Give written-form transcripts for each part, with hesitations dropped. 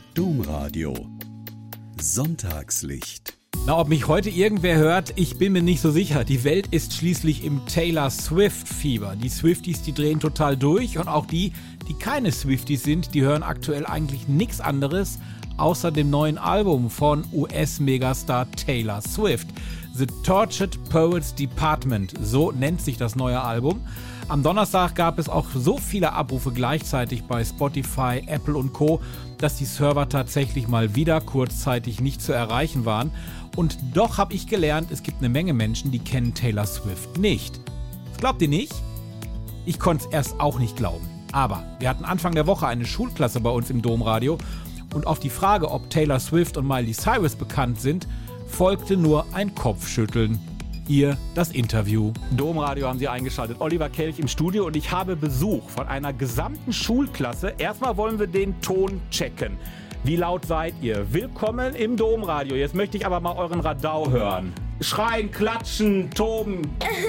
Domradio Sonntagslicht. Na, ob mich heute irgendwer hört, ich bin mir nicht so sicher. Die Welt ist schließlich im Taylor Swift-Fieber. Die Swifties, die drehen total durch und auch die keine Swifties sind, die hören aktuell eigentlich nichts anderes außer dem neuen Album von US-Megastar Taylor Swift. The Tortured Poets Department, so nennt sich das neue Album. Am Donnerstag gab es auch so viele Abrufe gleichzeitig bei Spotify, Apple und Co., dass die Server tatsächlich mal wieder kurzzeitig nicht zu erreichen waren. Und doch habe ich gelernt, es gibt eine Menge Menschen, die kennen Taylor Swift nicht. Das glaubt ihr nicht? Ich konnte es erst auch nicht glauben. Aber wir hatten Anfang der Woche eine Schulklasse bei uns im Domradio und auf die Frage, ob Taylor Swift und Miley Cyrus bekannt sind, folgte nur ein Kopfschütteln. Hier das Interview. Domradio haben Sie eingeschaltet. Oliver Kelch im Studio und ich habe Besuch von einer gesamten Schulklasse. Erstmal wollen wir den Ton checken. Wie laut seid ihr? Willkommen im Domradio. Jetzt möchte ich aber mal euren Radau hören. Schreien, klatschen, toben.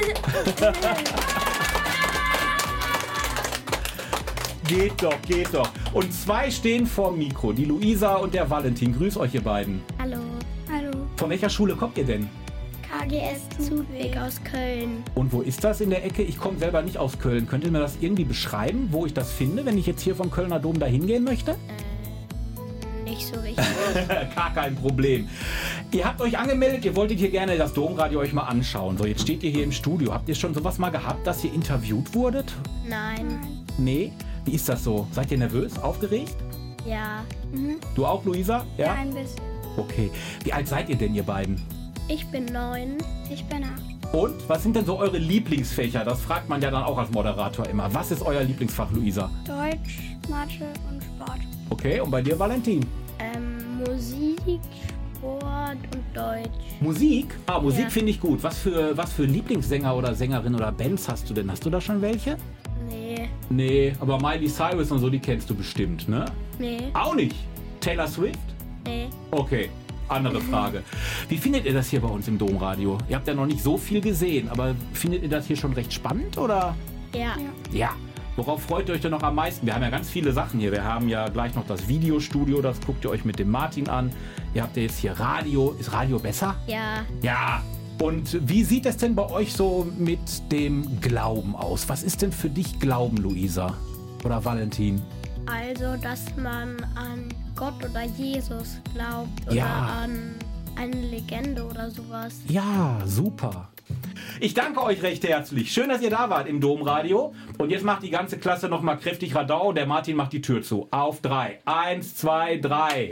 Geht doch. Und zwei stehen vorm Mikro. Die Luisa und der Valentin. Grüß euch, ihr beiden. Hallo. Von welcher Schule kommt ihr denn? KGS Zudweg aus Köln. Und wo ist das in der Ecke? Ich komme selber nicht aus Köln. Könnt ihr mir das irgendwie beschreiben, wo ich das finde, wenn ich jetzt hier vom Kölner Dom da hingehen möchte? Nicht so richtig. Gar kein Problem. Ihr habt euch angemeldet, ihr wolltet hier gerne das Domradio euch mal anschauen. So, jetzt steht ihr hier im Studio. Habt ihr schon sowas mal gehabt, dass ihr interviewt wurdet? Nein. Nee? Wie ist das so? Seid ihr nervös, aufgeregt? Ja. Du auch, Luisa? Ja? Ein bisschen. Okay. Wie alt seid ihr denn, ihr beiden? Ich bin 9. Ich bin 8. Und was sind denn so eure Lieblingsfächer? Das fragt man ja dann auch als Moderator immer. Was ist euer Lieblingsfach, Luisa? Deutsch, Mathe und Sport. Okay, und bei dir, Valentin? Musik, Sport und Deutsch. Musik? Musik Ja. finde ich gut. Was für Lieblingssänger oder Sängerin oder Bands hast du denn? Hast du da schon welche? Nee. Nee, aber Miley Cyrus und so, die kennst du bestimmt, ne? Nee. Auch nicht. Taylor Swift? Nee. Okay, andere Frage. Wie findet ihr das hier bei uns im Domradio? Ihr habt ja noch nicht so viel gesehen, aber findet ihr das hier schon recht spannend, oder? Ja. Ja. Worauf freut ihr euch denn noch am meisten? Wir haben ja ganz viele Sachen hier. Wir haben ja gleich noch das Videostudio, das guckt ihr euch mit dem Martin an. Ihr habt ja jetzt hier Radio. Ist Radio besser? Ja. Ja. Und wie sieht es denn bei euch so mit dem Glauben aus? Was ist denn für dich Glauben, Luisa? Oder Valentin? Also, dass man an Gott oder Jesus glaubt oder Ja. an eine Legende oder sowas. Ja, super. Ich danke euch recht herzlich. Schön, dass ihr da wart im Domradio. Und jetzt macht die ganze Klasse nochmal kräftig Radau. Der Martin macht die Tür zu. Auf 3. 1, 2, 3.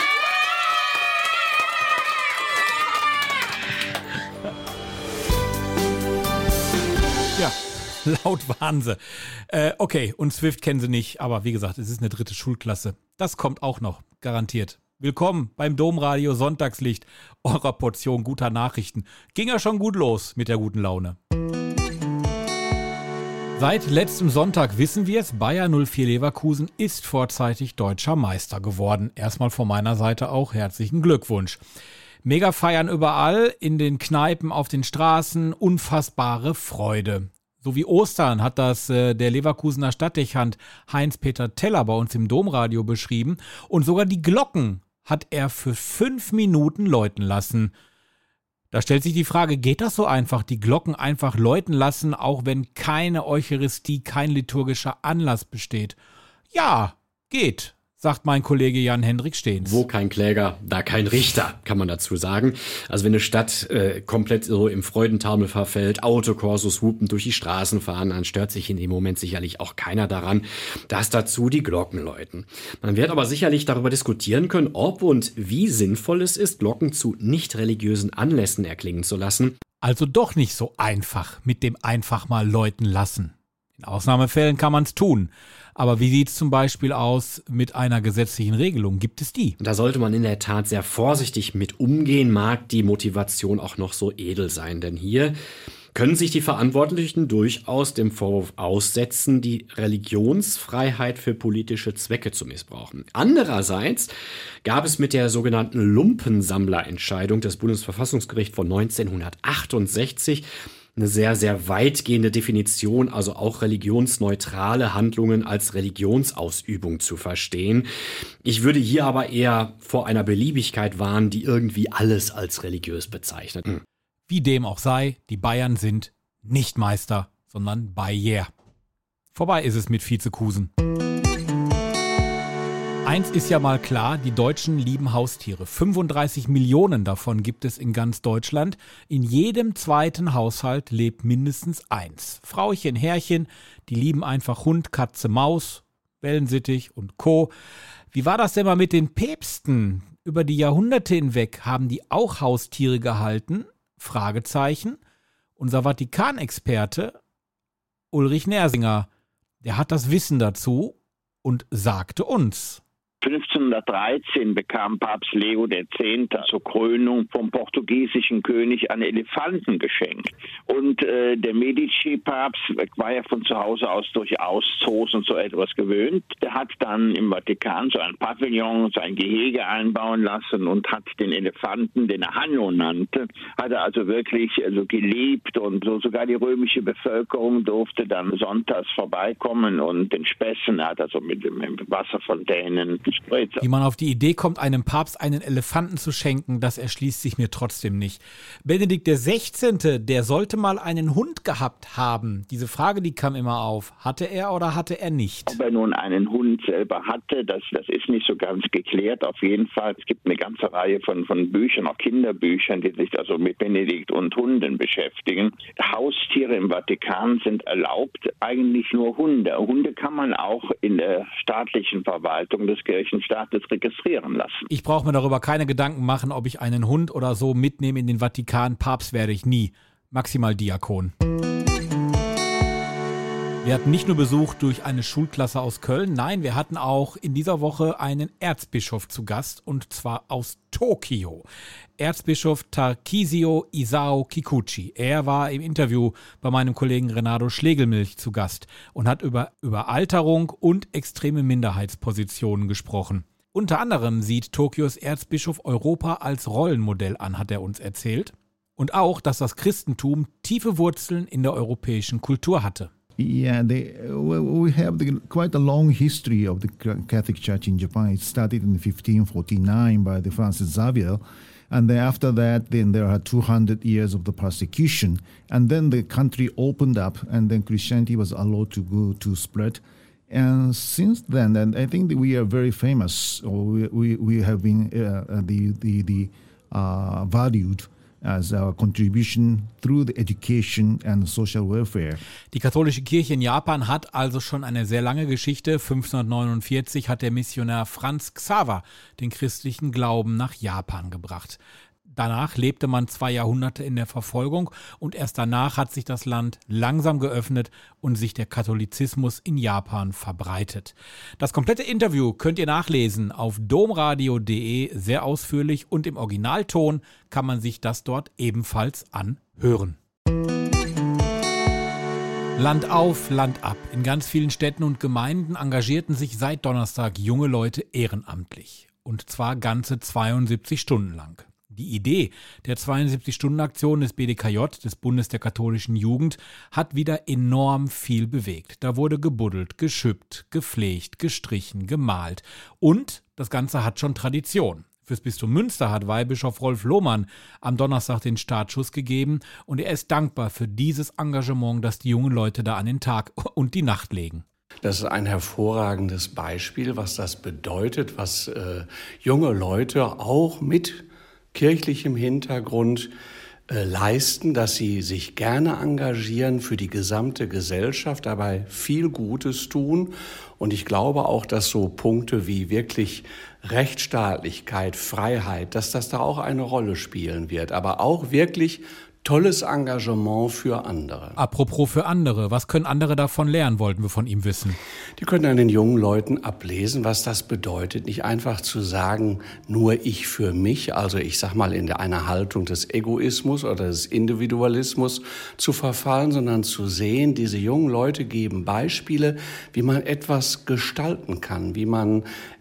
Ja, laut waren sie. Okay, und Swift kennen sie nicht. Aber wie gesagt, es ist eine dritte Schulklasse. Das kommt auch noch, garantiert. Willkommen beim Domradio Sonntagslicht, eurer Portion guter Nachrichten. Ging ja schon gut los mit der guten Laune. Seit letztem Sonntag wissen wir es, Bayer 04 Leverkusen ist vorzeitig deutscher Meister geworden. Erstmal von meiner Seite auch herzlichen Glückwunsch. Mega feiern überall, in den Kneipen, auf den Straßen, unfassbare Freude. So wie Ostern hat das der Leverkusener Stadtdechant Heinz-Peter Teller bei uns im Domradio beschrieben. Und sogar die Glocken hat er für 5 Minuten läuten lassen. Da stellt sich die Frage, geht das so einfach, die Glocken einfach läuten lassen, auch wenn keine Eucharistie, kein liturgischer Anlass besteht? Ja, geht, sagt mein Kollege Jan-Hendrik Stehns. Wo kein Kläger, da kein Richter, kann man dazu sagen. Also wenn eine Stadt komplett so im Freudentaumel verfällt, Autokorsos wupend durch die Straßen fahren, dann stört sich in dem Moment sicherlich auch keiner daran, dass dazu die Glocken läuten. Man wird aber sicherlich darüber diskutieren können, ob und wie sinnvoll es ist, Glocken zu nicht religiösen Anlässen erklingen zu lassen. Also doch nicht so einfach mit dem einfach mal läuten lassen. In Ausnahmefällen kann man es tun. Aber wie sieht es zum Beispiel aus mit einer gesetzlichen Regelung? Gibt es die? Da sollte man in der Tat sehr vorsichtig mit umgehen, mag die Motivation auch noch so edel sein. Denn hier können sich die Verantwortlichen durchaus dem Vorwurf aussetzen, die Religionsfreiheit für politische Zwecke zu missbrauchen. Andererseits gab es mit der sogenannten Lumpensammlerentscheidung des Bundesverfassungsgerichts von 1968 eine sehr, sehr weitgehende Definition, also auch religionsneutrale Handlungen als Religionsausübung zu verstehen. Ich würde hier aber eher vor einer Beliebigkeit warnen, die irgendwie alles als religiös bezeichnet. Wie dem auch sei, die Bayern sind nicht Meister, sondern Bayer. Vorbei ist es mit Vizekusen. Eins ist ja mal klar, die Deutschen lieben Haustiere. 35 Millionen davon gibt es in ganz Deutschland. In jedem zweiten Haushalt lebt mindestens eins. Frauchen, Herrchen, die lieben einfach Hund, Katze, Maus, Wellensittich und Co. Wie war das denn mal mit den Päpsten? Über die Jahrhunderte hinweg haben die auch Haustiere gehalten? Fragezeichen. Unser Vatikanexperte Ulrich Nersinger, der hat das Wissen dazu und sagte uns: 1513 bekam Papst Leo X. zur Krönung vom portugiesischen König einen Elefanten geschenkt. Und der Medici-Papst war ja von zu Hause aus durchaus Zoos und so etwas gewöhnt. Der hat dann im Vatikan so ein Pavillon, sein Gehege einbauen lassen und hat den Elefanten, den er Hanno nannte, hat er also wirklich geliebt, und so sogar die römische Bevölkerung durfte dann sonntags vorbeikommen und den Späßen, er hat also mit dem Wasserfontänen. Wie man auf die Idee kommt, einem Papst einen Elefanten zu schenken, das erschließt sich mir trotzdem nicht. Benedikt XVI., der sollte mal einen Hund gehabt haben. Diese Frage, die kam immer auf. Hatte er oder hatte er nicht? Ob er nun einen Hund selber hatte, das ist nicht so ganz geklärt. Auf jeden Fall, es gibt eine ganze Reihe von Büchern, auch Kinderbüchern, die sich also mit Benedikt und Hunden beschäftigen. Haustiere im Vatikan sind erlaubt, eigentlich nur Hunde. Hunde kann man auch in der staatlichen Verwaltung des Kirchenstaates registrieren lassen. Ich brauche mir darüber keine Gedanken machen, ob ich einen Hund oder so mitnehme in den Vatikan. Papst werde ich nie. Maximal Diakon. Wir hatten nicht nur Besuch durch eine Schulklasse aus Köln, nein, wir hatten auch in dieser Woche einen Erzbischof zu Gast, und zwar aus Tokio. Erzbischof Tarcísio Isao Kikuchi. Er war im Interview bei meinem Kollegen Renato Schlegelmilch zu Gast und hat über Überalterung und extreme Minderheitspositionen gesprochen. Unter anderem sieht Tokios Erzbischof Europa als Rollenmodell an, hat er uns erzählt. Und auch, dass das Christentum tiefe Wurzeln in der europäischen Kultur hatte. Yeah, we have quite a long history of the Catholic Church in Japan. It started in 1549 by the Francis Xavier, and then after that, then there are 200 years of the persecution, and then the country opened up, and then Christianity was allowed to spread. And since then, and I think that we are very famous, or we have been valued as our contribution through the education and social welfare. Die katholische Kirche in Japan hat also schon eine sehr lange Geschichte. 1549 hat der Missionar Franz Xaver den christlichen Glauben nach Japan gebracht. Danach lebte man 2 Jahrhunderte in der Verfolgung, und erst danach hat sich das Land langsam geöffnet und sich der Katholizismus in Japan verbreitet. Das komplette Interview könnt ihr nachlesen auf domradio.de, sehr ausführlich, und im Originalton kann man sich das dort ebenfalls anhören. Land auf, Land ab. In ganz vielen Städten und Gemeinden engagierten sich seit Donnerstag junge Leute ehrenamtlich. Und zwar ganze 72 Stunden lang. Die Idee der 72-Stunden-Aktion des BDKJ, des Bundes der katholischen Jugend, hat wieder enorm viel bewegt. Da wurde gebuddelt, geschüppt, gepflegt, gestrichen, gemalt. Und das Ganze hat schon Tradition. Fürs Bistum Münster hat Weihbischof Rolf Lohmann am Donnerstag den Startschuss gegeben, und er ist dankbar für dieses Engagement, das die jungen Leute da an den Tag und die Nacht legen. Das ist ein hervorragendes Beispiel, was das bedeutet, was junge Leute auch mit kirchlichem Hintergrund leisten, dass sie sich gerne engagieren für die gesamte Gesellschaft, dabei viel Gutes tun. Und ich glaube auch, dass so Punkte wie wirklich Rechtsstaatlichkeit, Freiheit, dass das da auch eine Rolle spielen wird, aber auch wirklich tolles Engagement für andere. Apropos für andere, was können andere davon lernen, wollten wir von ihm wissen? Die können an den jungen Leuten ablesen, was das bedeutet, nicht einfach zu sagen, nur ich für mich, also ich sag mal in einer Haltung des Egoismus oder des Individualismus zu verfallen, sondern zu sehen, diese jungen Leute geben Beispiele, wie man etwas gestalten kann, wie man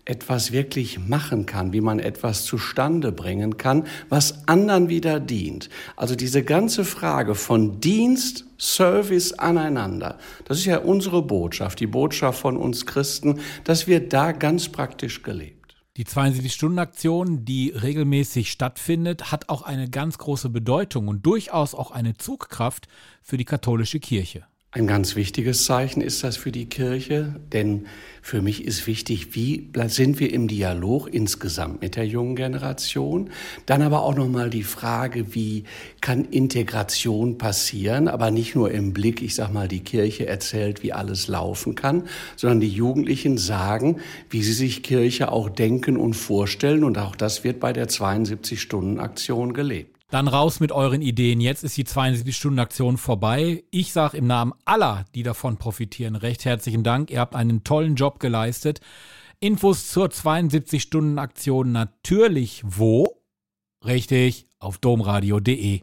etwas wirklich machen kann, wie man etwas zustande bringen kann, was anderen wieder dient. Also diese ganze Frage von Dienst, Service aneinander, das ist ja unsere Botschaft, die Botschaft von uns Christen, dass wir da ganz praktisch gelebt. Die 72-Stunden-Aktion, die regelmäßig stattfindet, hat auch eine ganz große Bedeutung und durchaus auch eine Zugkraft für die katholische Kirche. Ein ganz wichtiges Zeichen ist das für die Kirche, denn für mich ist wichtig, wie sind wir im Dialog insgesamt mit der jungen Generation. Dann aber auch nochmal die Frage, wie kann Integration passieren, aber nicht nur im Blick, die Kirche erzählt, wie alles laufen kann, sondern die Jugendlichen sagen, wie sie sich Kirche auch denken und vorstellen, und auch das wird bei der 72-Stunden-Aktion gelebt. Dann raus mit euren Ideen. Jetzt ist die 72-Stunden-Aktion vorbei. Ich sage im Namen aller, die davon profitieren, recht herzlichen Dank. Ihr habt einen tollen Job geleistet. Infos zur 72-Stunden-Aktion natürlich wo? Richtig, auf domradio.de.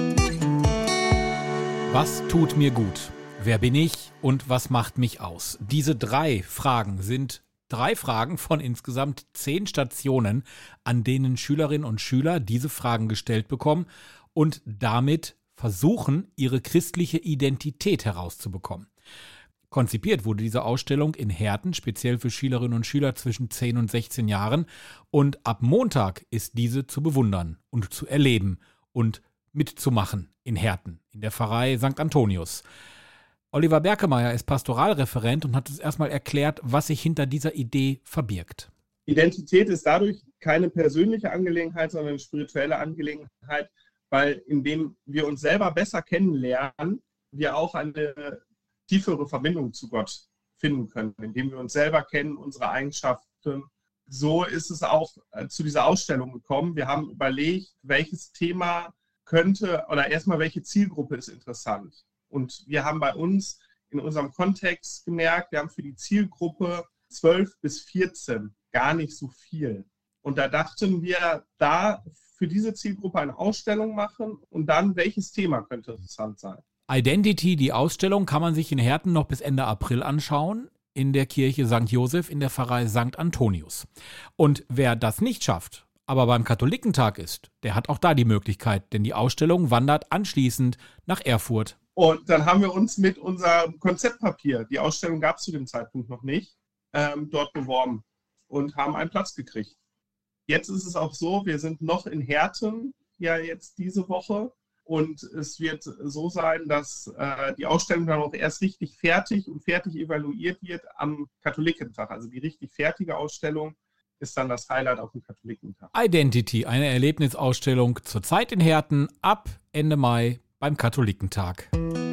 Was tut mir gut? Wer bin ich und was macht mich aus? Diese 3 Fragen sind 3 Fragen von insgesamt 10 Stationen, an denen Schülerinnen und Schüler diese Fragen gestellt bekommen und damit versuchen, ihre christliche Identität herauszubekommen. Konzipiert wurde diese Ausstellung in Herten, speziell für Schülerinnen und Schüler zwischen 10 und 16 Jahren. Und ab Montag ist diese zu bewundern und zu erleben und mitzumachen in Herten, in der Pfarrei St. Antonius. Oliver Berkemeyer ist Pastoralreferent und hat uns erstmal erklärt, was sich hinter dieser Idee verbirgt. Identität ist dadurch keine persönliche Angelegenheit, sondern eine spirituelle Angelegenheit, weil indem wir uns selber besser kennenlernen, wir auch eine tiefere Verbindung zu Gott finden können, indem wir uns selber kennen, unsere Eigenschaften. So ist es auch zu dieser Ausstellung gekommen. Wir haben überlegt, welches Thema könnte oder erstmal welche Zielgruppe ist interessant. Und wir haben bei uns in unserem Kontext gemerkt, wir haben für die Zielgruppe 12 bis 14 gar nicht so viel. Und da dachten wir, da für diese Zielgruppe eine Ausstellung machen und dann, welches Thema könnte interessant sein. Identity, die Ausstellung, kann man sich in Herten noch bis Ende April anschauen, in der Kirche St. Joseph in der Pfarrei St. Antonius. Und wer das nicht schafft, aber beim Katholikentag ist, der hat auch da die Möglichkeit, denn die Ausstellung wandert anschließend nach Erfurt. Und dann haben wir uns mit unserem Konzeptpapier, die Ausstellung gab es zu dem Zeitpunkt noch nicht, dort beworben und haben einen Platz gekriegt. Jetzt ist es auch so, wir sind noch in Herten, ja jetzt diese Woche, und es wird so sein, dass die Ausstellung dann auch erst richtig fertig evaluiert wird am Katholikentag. Also die richtig fertige Ausstellung ist dann das Highlight auf dem Katholikentag. Identity, eine Erlebnisausstellung zurzeit in Herten ab Ende Mai beim Katholikentag.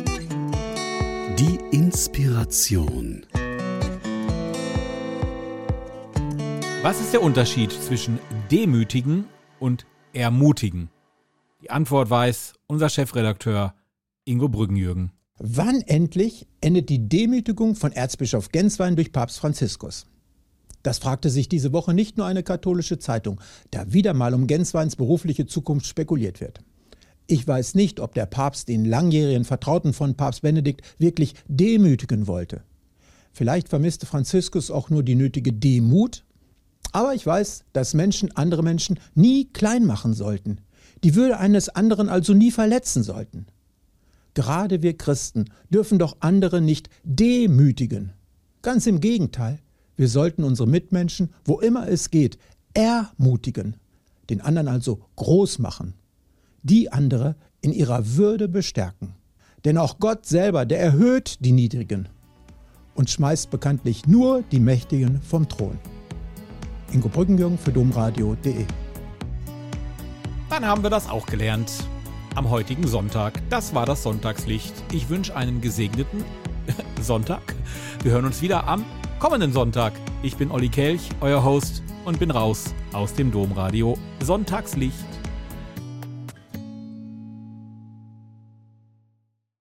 Die Inspiration. Was ist der Unterschied zwischen demütigen und ermutigen? Die Antwort weiß unser Chefredakteur Ingo Brüggenjürgen. Wann endlich endet die Demütigung von Erzbischof Genswein durch Papst Franziskus? Das fragte sich diese Woche nicht nur eine katholische Zeitung, da wieder mal um Gensweins berufliche Zukunft spekuliert wird. Ich weiß nicht, ob der Papst den langjährigen Vertrauten von Papst Benedikt wirklich demütigen wollte. Vielleicht vermisste Franziskus auch nur die nötige Demut. Aber ich weiß, dass Menschen andere Menschen nie klein machen sollten. Die Würde eines anderen also nie verletzen sollten. Gerade wir Christen dürfen doch andere nicht demütigen. Ganz im Gegenteil, wir sollten unsere Mitmenschen, wo immer es geht, ermutigen. Den anderen also groß machen. Die andere in ihrer Würde bestärken. Denn auch Gott selber, der erhöht die Niedrigen und schmeißt bekanntlich nur die Mächtigen vom Thron. Ingo Brüggenjürgen für domradio.de. Dann haben wir das auch gelernt. Am heutigen Sonntag. Das war das Sonntagslicht. Ich wünsche einen gesegneten Sonntag. Wir hören uns wieder am kommenden Sonntag. Ich bin Olli Kelch, euer Host, und bin raus aus dem Domradio Sonntagslicht.